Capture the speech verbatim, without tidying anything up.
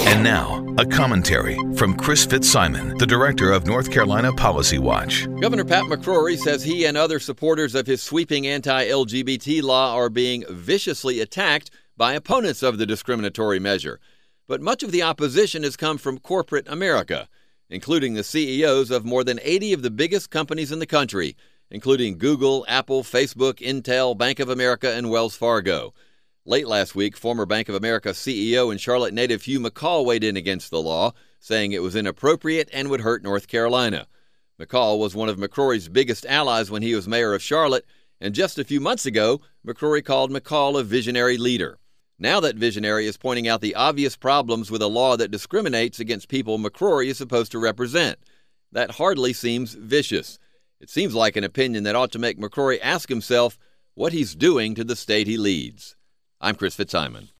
And now, a commentary from Chris Fitzsimon, the director of North Carolina Policy Watch. Governor Pat McCrory says he and other supporters of his sweeping anti-L G B T law are being viciously attacked by opponents of the discriminatory measure. But much of the opposition has come from corporate America, including the C E Os of more than eighty of the biggest companies in the country, including Google, Apple, Facebook, Intel, Bank of America, and Wells Fargo. Late last week, former Bank of America C E O and Charlotte native Hugh McColl weighed in against the law, saying it was inappropriate and would hurt North Carolina. McColl was one of McCrory's biggest allies when he was mayor of Charlotte, and just a few months ago, McCrory called McColl a visionary leader. Now that visionary is pointing out the obvious problems with a law that discriminates against people McCrory is supposed to represent. That hardly seems vicious. It seems like an opinion that ought to make McCrory ask himself what he's doing to the state he leads. I'm Chris Fitzsimon.